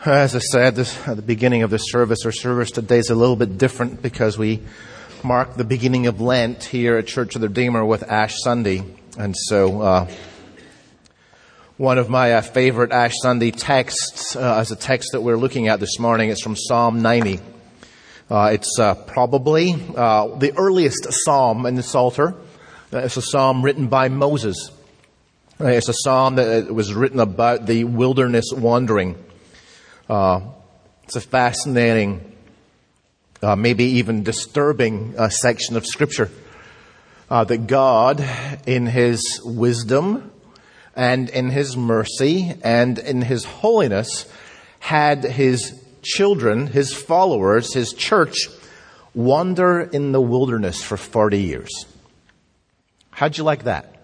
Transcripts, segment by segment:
As I said at the beginning of the service, our service today is a little bit different because we mark the beginning of Lent here at Church of the Redeemer with Ash Sunday. And so one of my favorite Ash Sunday texts is a text that we're looking at this morning. It's from Psalm 90. It's probably the earliest psalm in the Psalter. It's a psalm written by Moses. It's a psalm that was written about the wilderness wandering. It's a fascinating, maybe even disturbing section of Scripture that God, in His wisdom and in His mercy and in His holiness, had His children, His followers, His church, wander in the wilderness for 40 years. How'd you like that?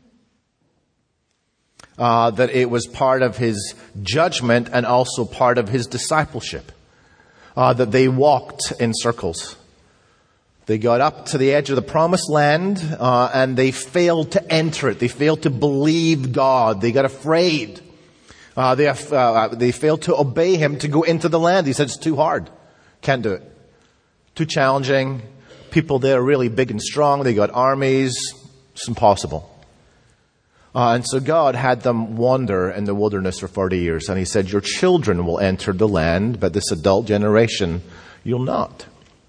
That it was part of His judgment and also part of His discipleship. That they walked in circles. They got up to the edge of the promised land and they failed to enter it. They failed to believe God. They got afraid. They failed to obey Him to go into the land. He said, it's too hard. Can't do it. Too challenging. People there are really big and strong. They got armies. It's impossible. And so God had them wander in the wilderness for 40 years. And He said, your children will enter the land, but this adult generation, you'll not.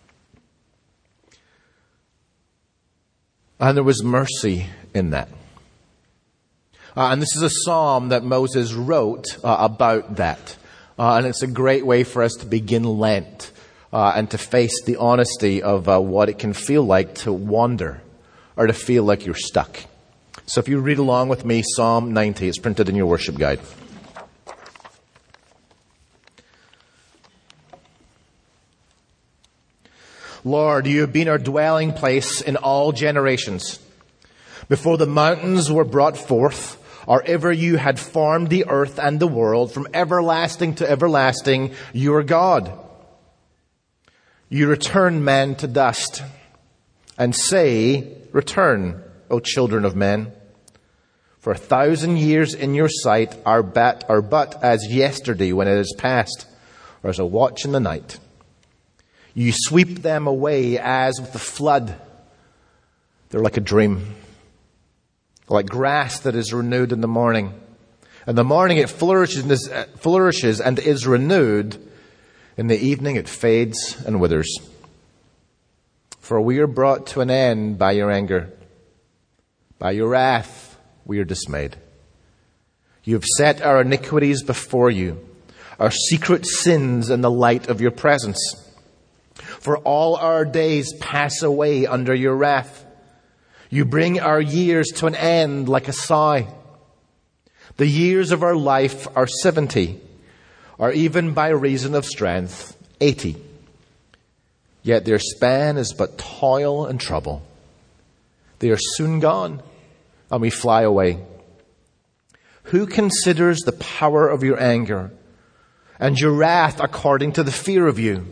And there was mercy in that. And this is a psalm that Moses wrote about that. And it's a great way for us to begin Lent and to face the honesty of what it can feel like to wander or to feel like you're stuck. So if you read along with me, Psalm 90, it's printed in your worship guide. Lord, you have been our dwelling place in all generations. Before the mountains were brought forth, or ever you had formed the earth and the world, from everlasting to everlasting, you are God. You return man to dust and say, return, O children of men. For 1,000 years in your sight are but as yesterday when it is past, or as a watch in the night. You sweep them away as with the flood. They're like a dream, like grass that is renewed in the morning. In the morning it flourishes and is renewed. In the evening it fades and withers. For we are brought to an end by your anger. By your wrath we are dismayed. You have set our iniquities before you, our secret sins in the light of your presence. For all our days pass away under your wrath. You bring our years to an end like a sigh. The years of our life are 70, or even by reason of strength, 80. Yet their span is but toil and trouble. They are soon gone, and we fly away. Who considers the power of your anger and your wrath according to the fear of you?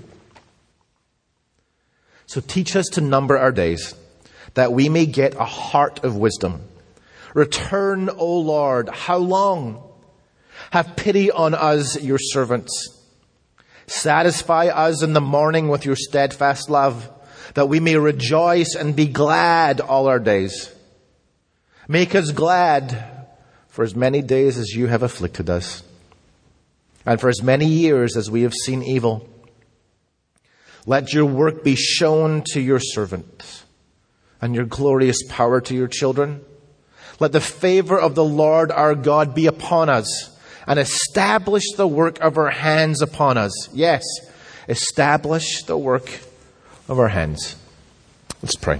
So teach us to number our days, that we may get a heart of wisdom. Return, O Lord, how long? Have pity on us, your servants. Satisfy us in the morning with your steadfast love, that we may rejoice and be glad all our days. Make us glad for as many days as you have afflicted us, and for as many years as we have seen evil. Let your work be shown to your servants, and your glorious power to your children. Let the favor of the Lord our God be upon us, and establish the work of our hands upon us. Yes, establish the work of our hands. Let's pray.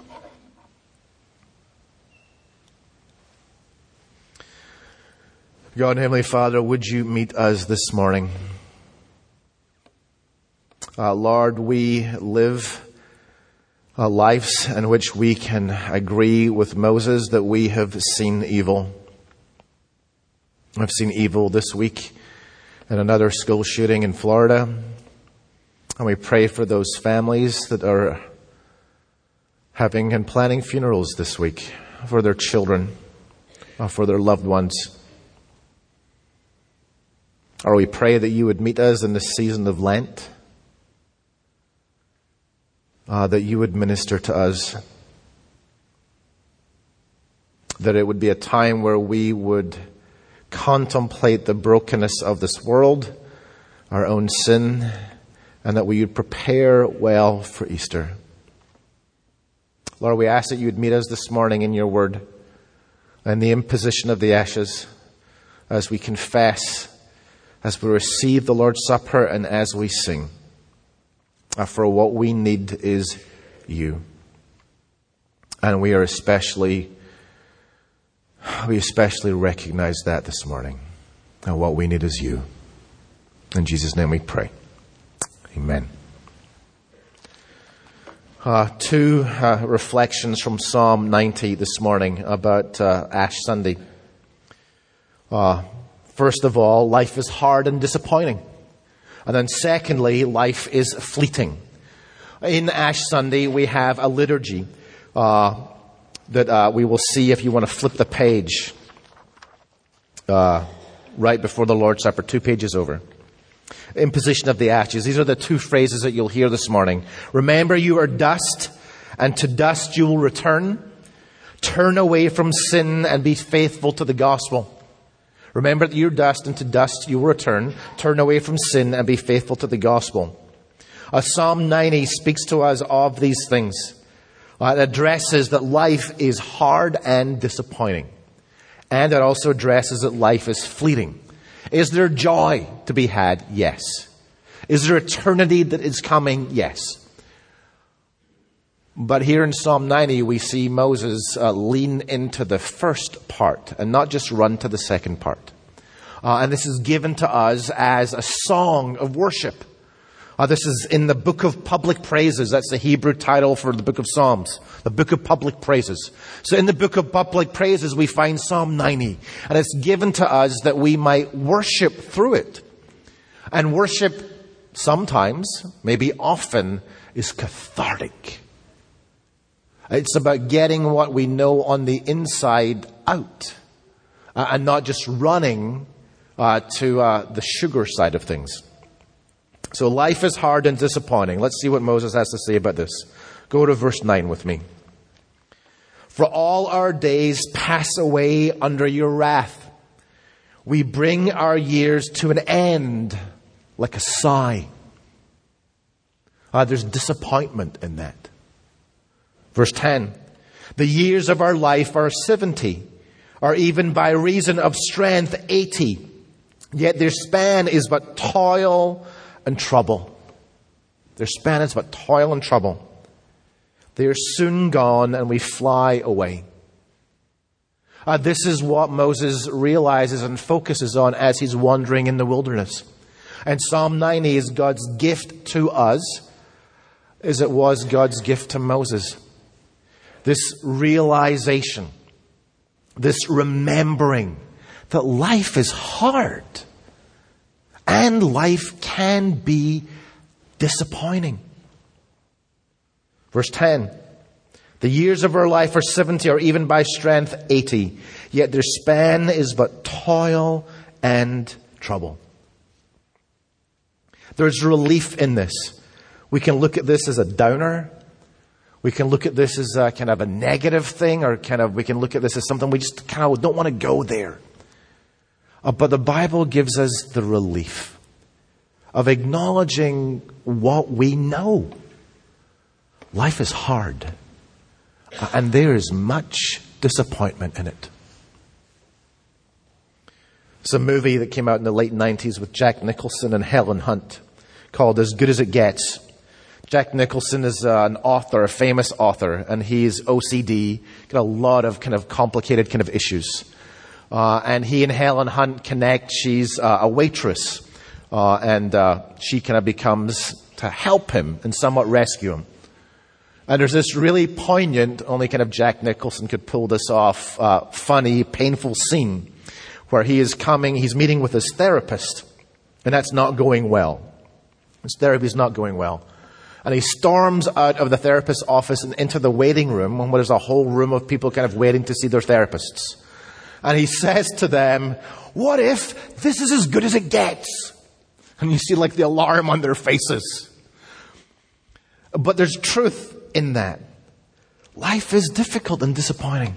God and Heavenly Father, would you meet us this morning? Lord, we live lives in which we can agree with Moses that we have seen evil. I've seen evil this week in another school shooting in Florida. And we pray for those families that are having and planning funerals this week for their children, for their loved ones. Or we pray that you would meet us in this season of Lent, that you would minister to us, that it would be a time where we would contemplate the brokenness of this world, our own sin, and that we would prepare well for Easter. Lord, we ask that you would meet us this morning in your word and the imposition of the ashes as we confess, as we receive the Lord's Supper, and as we sing. For what we need is you. And we especially recognize that this morning. And what we need is you. In Jesus' name we pray. Amen. Two reflections from Psalm 90 this morning about Ash Sunday. First of all, life is hard and disappointing. And then secondly, life is fleeting. In Ash Sunday, we have a liturgy that we will see if you want to flip the page right before the Lord's Supper, 2 pages over. Imposition of the ashes. These are the two phrases that you'll hear this morning. Remember, you are dust, and to dust you will return. Turn away from sin and be faithful to the gospel. Remember that you're dust, and to dust you will return. Turn away from sin and be faithful to the gospel. Psalm 90 speaks to us of these things. It addresses that life is hard and disappointing. And it also addresses that life is fleeting. Is there joy to be had? Yes. Is there eternity that is coming? Yes. But here in Psalm 90, we see Moses lean into the first part and not just run to the second part. And this is given to us as a song of worship. This is in the Book of Public Praises. That's the Hebrew title for the Book of Psalms. The Book of Public Praises. So in the Book of Public Praises, we find Psalm 90. And it's given to us that we might worship through it. And worship sometimes, maybe often, is cathartic. It's about getting what we know on the inside out. And not just running to the sugar side of things. So life is hard and disappointing. Let's see what Moses has to say about this. Go to verse 9 with me. For all our days pass away under your wrath. We bring our years to an end like a sigh. There's disappointment in that. Verse 10. The years of our life are 70, or even by reason of strength 80. Yet their span is but toil and trouble. Their span is but toil and trouble. They are soon gone and we fly away. This is what Moses realizes and focuses on as he's wandering in the wilderness. And Psalm 90 is God's gift to us as it was God's gift to Moses. This realization, this remembering that life is hard. And life can be disappointing. Verse 10. The years of our life are 70, or even by strength 80. Yet their span is but toil and trouble. There's relief in this. We can look at this as a downer. We can look at this as a kind of a negative thing, or we can look at this as something we just kind of don't want to go there. But the Bible gives us the relief of acknowledging what we know. Life is hard, and there is much disappointment in it. It's a movie that came out in the late 90s with Jack Nicholson and Helen Hunt called As Good as It Gets. Jack Nicholson is an author, a famous author, and he's OCD, got a lot of kind of complicated kind of issues. And he and Helen Hunt connect. She's a waitress, and she kind of becomes to help him and somewhat rescue him. And there's this really poignant, only kind of Jack Nicholson could pull this off, funny, painful scene where he's meeting with his therapist, and that's not going well. His therapy is not going well. And he storms out of the therapist's office and into the waiting room, where there's a whole room of people kind of waiting to see their therapists. And he says to them, what if this is as good as it gets? And you see like the alarm on their faces. But there's truth in that. Life is difficult and disappointing.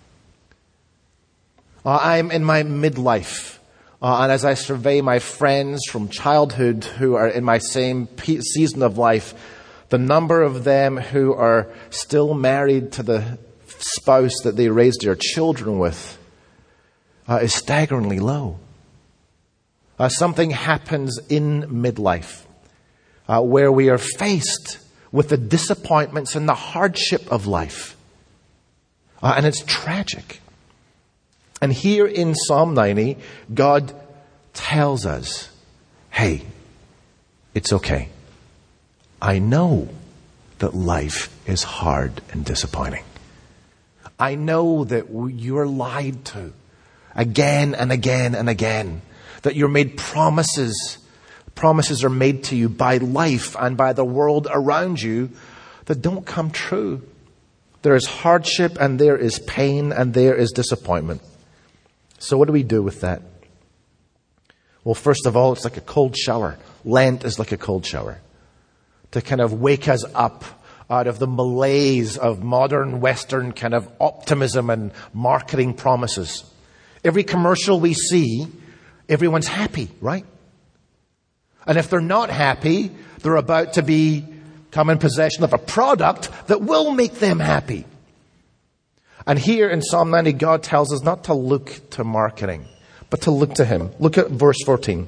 I'm in my midlife. And as I survey my friends from childhood who are in my same season of life, the number of them who are still married to the spouse that they raised their children with is staggeringly low. Something happens in midlife where we are faced with the disappointments and the hardship of life. And it's tragic. And here in Psalm 90, God tells us, hey, it's okay. I know that life is hard and disappointing. I know that you're lied to again and again and again. That you're made promises. Promises are made to you by life and by the world around you that don't come true. There is hardship and there is pain and there is disappointment. So what do we do with that? Well, first of all, it's like a cold shower. Lent is like a cold shower to kind of wake us up out of the malaise of modern Western kind of optimism and marketing promises. Every commercial we see, everyone's happy, right? And if they're not happy, they're about to come in possession of a product that will make them happy. And here in Psalm 90, God tells us not to look to marketing, but to look to Him. Look at verse 14.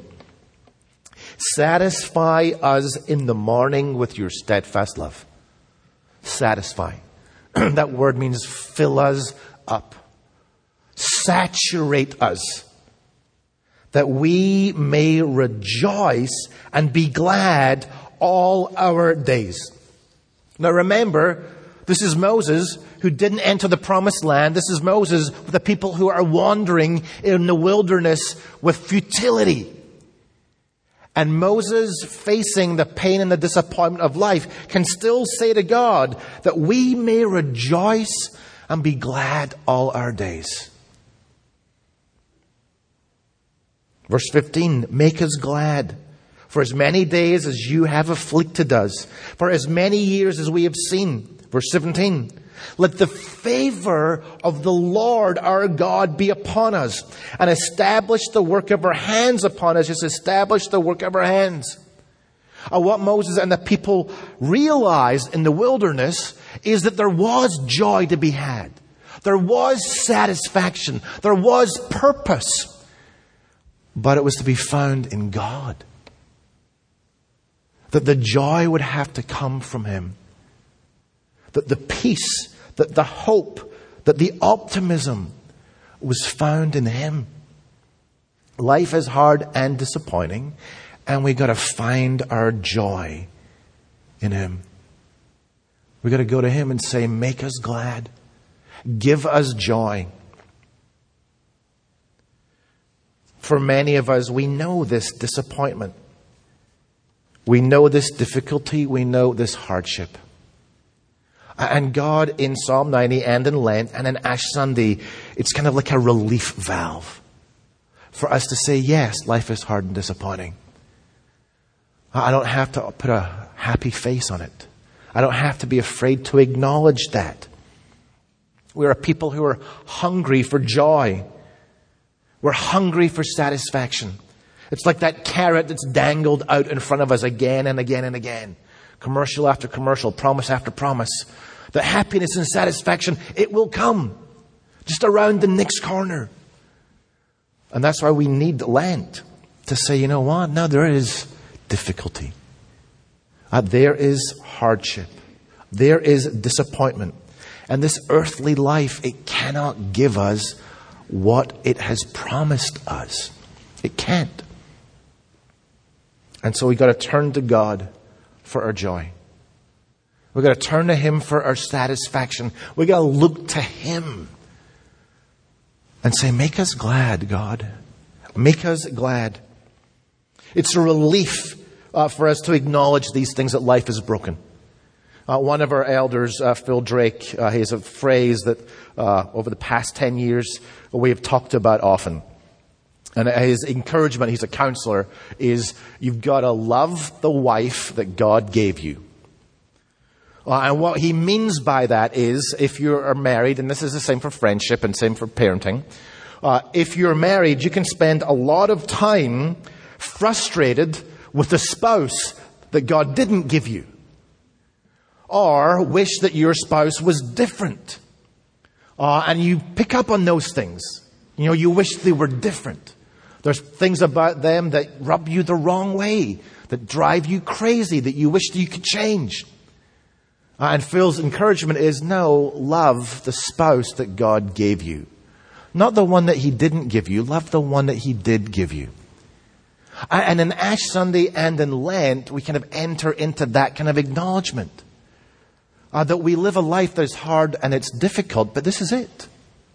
Satisfy us in the morning with your steadfast love. Satisfy. That word means fill us up. Saturate us. That we may rejoice and be glad all our days. Now remember, this is Moses who didn't enter the promised land. This is Moses with the people who are wandering in the wilderness with futility. And Moses, facing the pain and the disappointment of life, can still say to God that we may rejoice and be glad all our days. Verse 15, make us glad for as many days as you have afflicted us, for as many years as we have seen. Verse 17, let the favor of the Lord our God be upon us and establish the work of our hands upon us. Just establish the work of our hands. What Moses and the people realized in the wilderness is that there was joy to be had. There was satisfaction. There was purpose. But it was to be found in God. That the joy would have to come from Him. That the peace, that the hope, that the optimism was found in Him. Life is hard and disappointing, and we've got to find our joy in Him. We've got to go to Him and say, make us glad. Give us joy. For many of us, we know this disappointment. We know this difficulty. We know this hardship. And God, in Psalm 90 and in Lent and in Ash Sunday, it's kind of like a relief valve for us to say, yes, life is hard and disappointing. I don't have to put a happy face on it. I don't have to be afraid to acknowledge that. We're a people who are hungry for joy. We're hungry for satisfaction. It's like that carrot that's dangled out in front of us again and again and again. Commercial after commercial, promise after promise. That happiness and satisfaction, it will come. Just around the next corner. And that's why we need Lent. To say, you know what? No, there is difficulty. There is hardship. There is disappointment. And this earthly life, it cannot give us what it has promised us. It can't. And so we've got to turn to God for our joy. We've got to turn to Him for our satisfaction. We've got to look to Him and say, make us glad, God. Make us glad. It's a relief for us to acknowledge these things, that life is broken. One of our elders, Phil Drake, he has a phrase that over the past 10 years we have talked about often. And his encouragement, he's a counselor, is you've got to love the wife that God gave you. And what he means by that is, if you are married, and this is the same for friendship and same for parenting, if you're married, you can spend a lot of time frustrated with the spouse that God didn't give you. Or wish that your spouse was different. And you pick up on those things. You know, you wish they were different. There's things about them that rub you the wrong way, that drive you crazy, that you wish that you could change. And Phil's encouragement is, no, love the spouse that God gave you. Not the one that he didn't give you. Love the one that he did give you. And in Ash Sunday and in Lent, we kind of enter into that kind of acknowledgement. That we live a life that is hard and it's difficult, but this is it.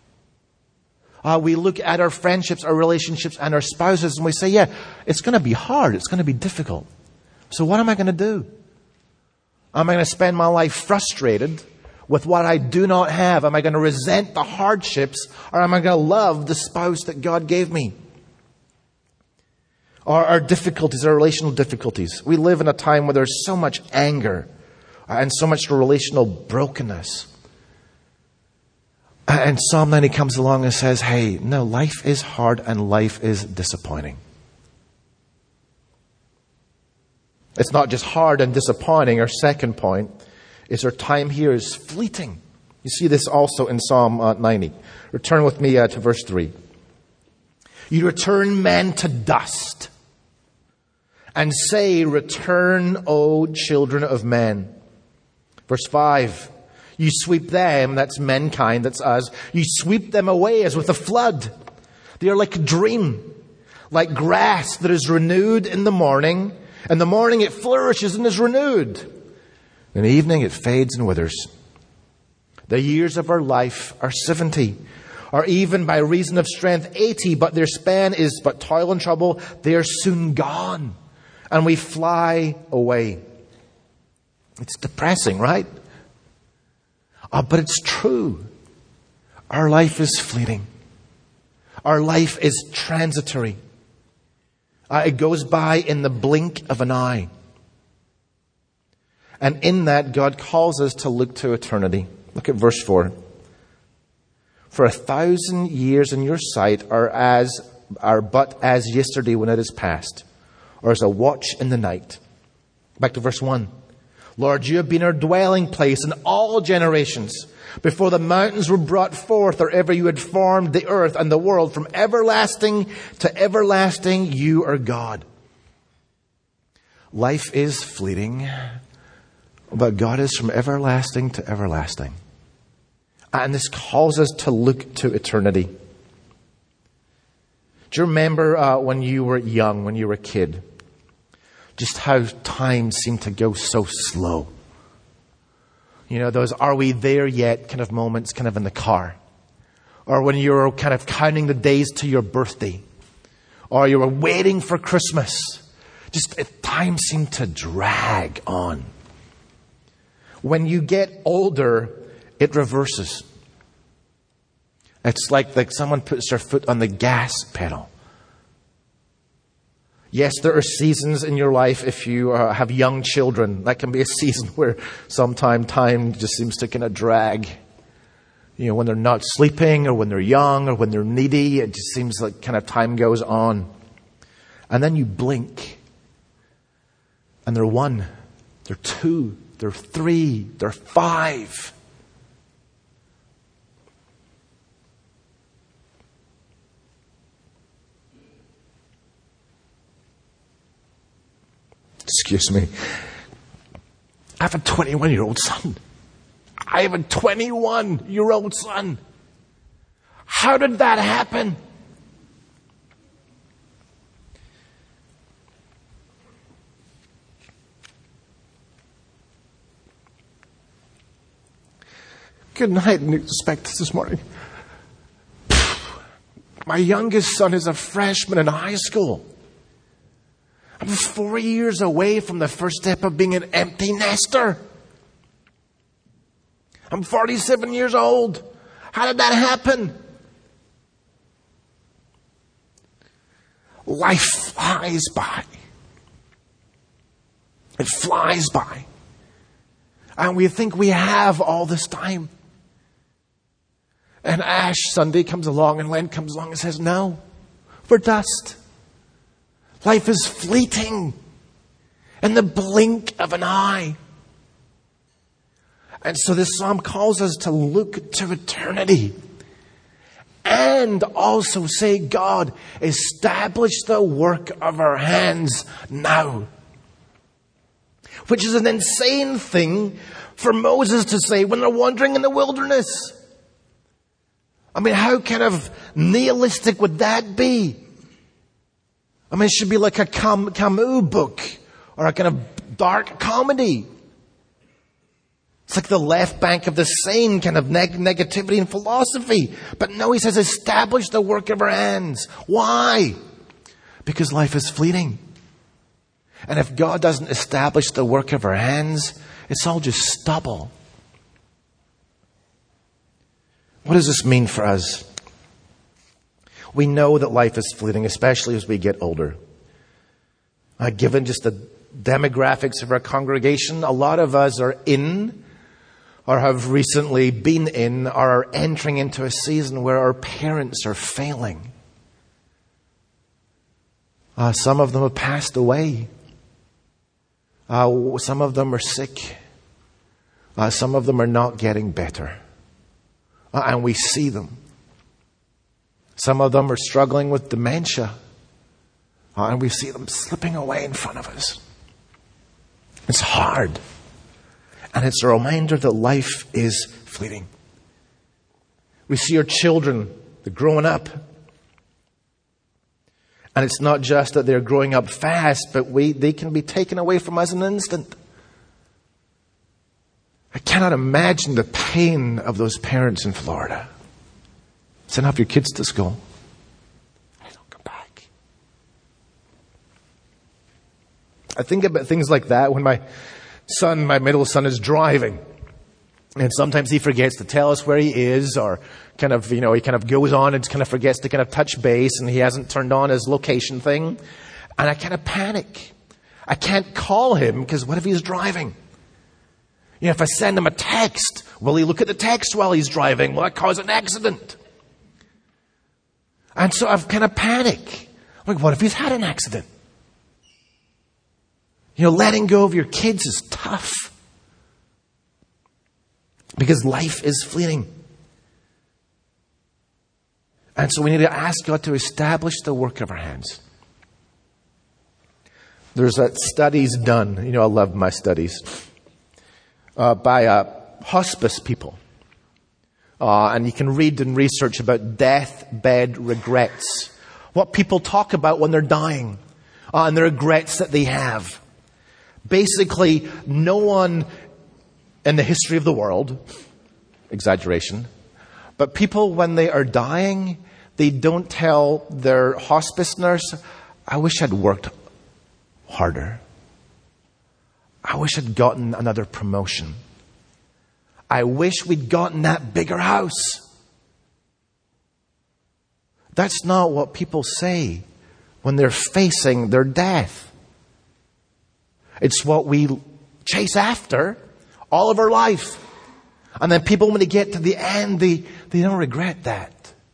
We look at our friendships, our relationships, and our spouses, and we say, yeah, it's going to be hard. It's going to be difficult. So what am I going to do? Am I going to spend my life frustrated with what I do not have? Am I going to resent the hardships? Or am I going to love the spouse that God gave me? Or our difficulties, our relational difficulties. We live in a time where there's so much anger and so much relational brokenness. And Psalm 90 comes along and says, hey, no, life is hard and life is disappointing. It's not just hard and disappointing. Our second point is our time here is fleeting. You see this also in Psalm 90. Return with me to verse 3. You return men to dust and say, return, O children of men. Verse 5. You sweep them, that's mankind, that's us. You sweep them away as with a flood. They are like a dream, like grass that is renewed in the morning. In the morning it flourishes and is renewed. In the evening it fades and withers. The years of our life are 70, or even by reason of strength 80, but their span is but toil and trouble. They are soon gone, and we fly away. It's depressing, right? But it's true. Our life is fleeting. Our life is transitory. It goes by in the blink of an eye. And in that, God calls us to look to eternity. Look at verse 4. For 1,000 years in your sight are but as yesterday when it is past, or as a watch in the night. Back to verse 1. Lord, you have been our dwelling place in all generations. Before the mountains were brought forth, or ever you had formed the earth and the world, from everlasting to everlasting, you are God. Life is fleeting, but God is from everlasting to everlasting. And this calls us to look to eternity. Do you remember when you were young, when you were a kid? Just how time seemed to go so slow. You know, those are we there yet kind of moments kind of in the car. Or when you were kind of counting the days to your birthday. Or you were waiting for Christmas. Just time seemed to drag on. When you get older, it reverses. It's like someone puts their foot on the gas pedal. Yes, there are seasons in your life if you have young children. That can be a season where sometimes time just seems to kind of drag. You know, when they're not sleeping or when they're young or when they're needy, it just seems like kind of time goes on. And then you blink. And they're 1, they're 2, they're 3, they're 5. Excuse me. I have a 21-year-old son. I have a 21-year-old son. How did that happen? Good night. I didn't expect this morning. My youngest son is a freshman in high school. I'm 4 years away from the first step of being an empty nester. I'm 47 years old. How did that happen? Life flies by. It flies by. And we think we have all this time. And Ash Sunday comes along and Lent comes along and says, no, we're dust. Life is fleeting in the blink of an eye. And so this psalm calls us to look to eternity and also say, God, establish the work of our hands now. Which is an insane thing for Moses to say when they're wandering in the wilderness. I mean, how kind of nihilistic would that be? I mean, it should be like a Camus book or a kind of dark comedy. It's like the left bank of the Seine kind of negativity and philosophy. But no, he says, establish the work of our hands. Why? Because life is fleeting. And if God doesn't establish the work of our hands, it's all just stubble. What does this mean for us? We know that life is fleeting, especially as we get older. Given just the demographics of our congregation, a lot of us are in, or have recently been in, or are entering into a season where our parents are failing. Some of them have passed away. Some of them are sick. Some of them are not getting better. And we see them. Some of them are struggling with dementia. And we see them slipping away in front of us. It's hard. And it's a reminder that life is fleeting. We see our children, they're growing up. And it's not just that they're growing up fast, but they can be taken away from us in an instant. I cannot imagine the pain of those parents in Florida. Send off your kids to school. They don't come back. I think about things like that when my middle son is driving. And sometimes he forgets to tell us where he is, or he kind of goes on and kind of forgets to kind of touch base, and he hasn't turned on his location thing. And I kind of panic. I can't call him because what if he's driving? If I send him a text, will he look at the text while he's driving? Will it cause an accident? And so I've kind of panic. Like, what if he's had an accident? Letting go of your kids is tough. Because life is fleeting. And so we need to ask God to establish the work of our hands. There's studies done. I love my studies. By hospice people. And you can read and research about deathbed regrets. What people talk about when they're dying. And the regrets that they have. Basically, no one in the history of the world, exaggeration, but people when they are dying, they don't tell their hospice nurse, I wish I'd worked harder. I wish I'd gotten another promotion. I wish we'd gotten that bigger house. That's not what people say when they're facing their death. It's what we chase after all of our life. And then people, when they get to the end, they don't regret that.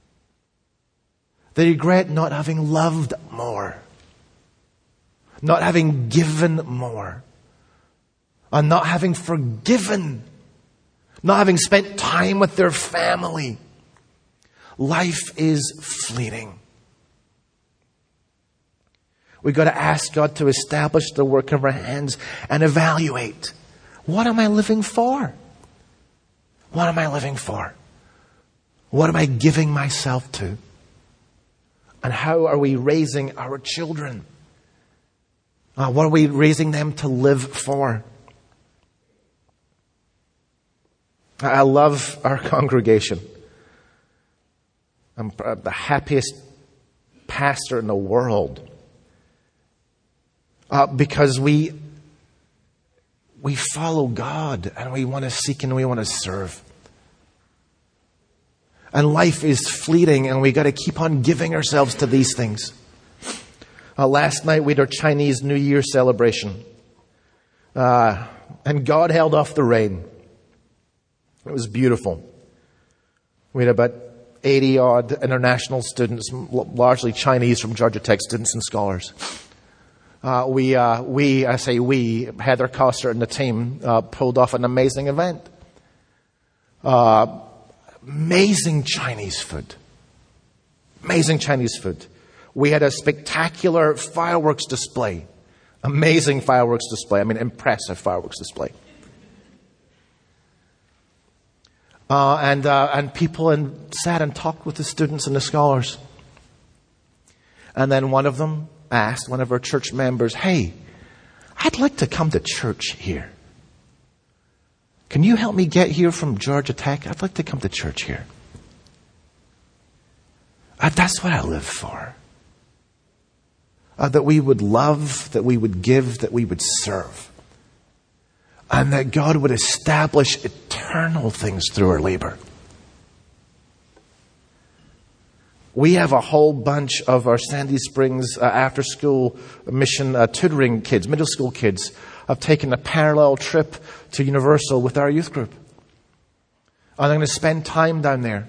They regret not having loved more. Not having given more. And not having forgiven. Not having spent time with their family. Life is fleeting. We've got to ask God to establish the work of our hands and evaluate. What am I living for? What am I living for? What am I giving myself to? And how are we raising our children? What are we raising them to live for? I love our congregation. I'm the happiest pastor in the world. Because we we follow God and we want to seek and we want to serve. And life is fleeting and we got to keep on giving ourselves to these things. Last night we had our Chinese New Year celebration. And God held off the rain. It was beautiful. We had about 80 odd international students, largely Chinese from Georgia Tech, students and scholars. Heather Coster and the team pulled off an amazing event. Amazing Chinese food. Amazing Chinese food. We had a spectacular fireworks display. Amazing fireworks display. I mean, impressive fireworks display. And people sat and talked with the students and the scholars. And then one of them asked one of our church members, "Hey, I'd like to come to church here. Can you help me get here from Georgia Tech? I'd like to come to church here." That's what I live for. That we would love, that we would give, that we would serve. And that God would establish eternal things through our labor. We have a whole bunch of our Sandy Springs after school mission tutoring kids, middle school kids, have taken a parallel trip to Universal with our youth group. And I'm going to spend time down there.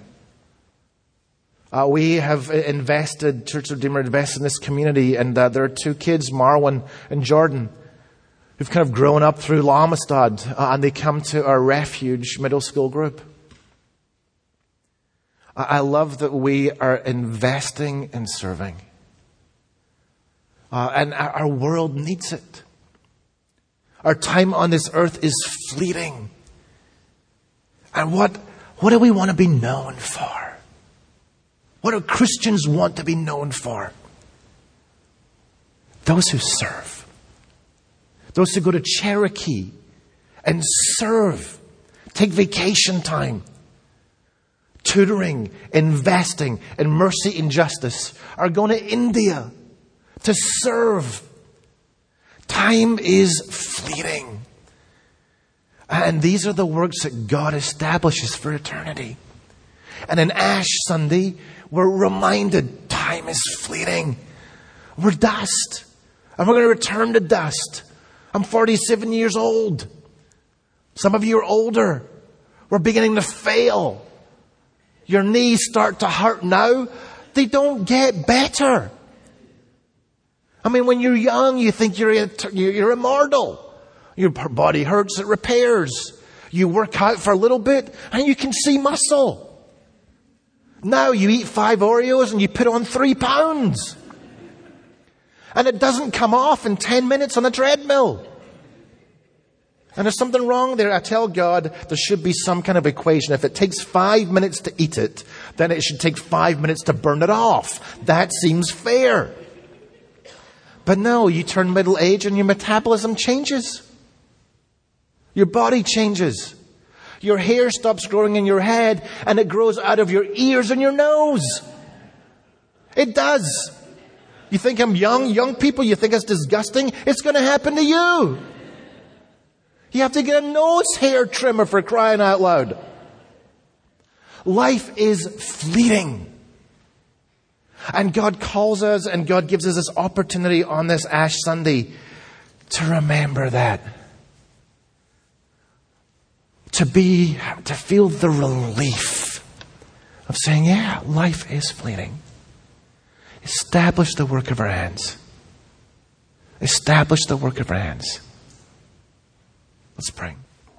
We have invested, Church of Redeemer invested in this community, and there are two kids, Marwan and Jordan, who've kind of grown up through Lamestad, and they come to our refuge middle school group. I love that we are investing in serving. And our world needs it. Our time on this earth is fleeting. And what do we want to be known for? What do Christians want to be known for? Those who serve. Those who go to Cherokee and serve. Take vacation time. Tutoring, investing in mercy and justice. Are going to India to serve. Time is fleeting. And these are the works that God establishes for eternity. And in Ash Sunday, we're reminded time is fleeting. We're dust. And we're going to return to dust. I'm 47 years old. Some of you are older. We're beginning to fail. Your knees start to hurt now. They don't get better. I mean, when you're young, you think you're immortal. Your body hurts, it repairs. You work out for a little bit and you can see muscle. Now you eat 5 Oreos and you put on 3 pounds. And it doesn't come off in 10 minutes on a treadmill. And there's something wrong there. I tell God there should be some kind of equation. If it takes 5 minutes to eat it, then it should take 5 minutes to burn it off. That seems fair. But no, you turn middle age and your metabolism changes. Your body changes. Your hair stops growing in your head and it grows out of your ears and your nose. It does. You think I'm young people, you think it's disgusting? It's going to happen to you. You have to get a nose hair trimmer for crying out loud. Life is fleeting. And God calls us and God gives us this opportunity on this Ash Sunday to remember that. To feel the relief of saying, yeah, life is fleeting. Establish the work of our hands. Establish the work of our hands. Let's pray.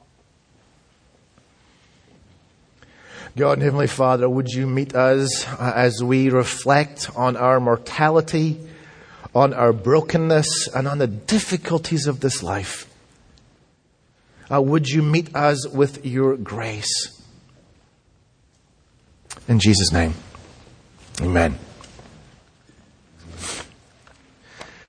God and Heavenly Father, would you meet us as we reflect on our mortality, on our brokenness, and on the difficulties of this life. Would you meet us with your grace? In Jesus' name, amen.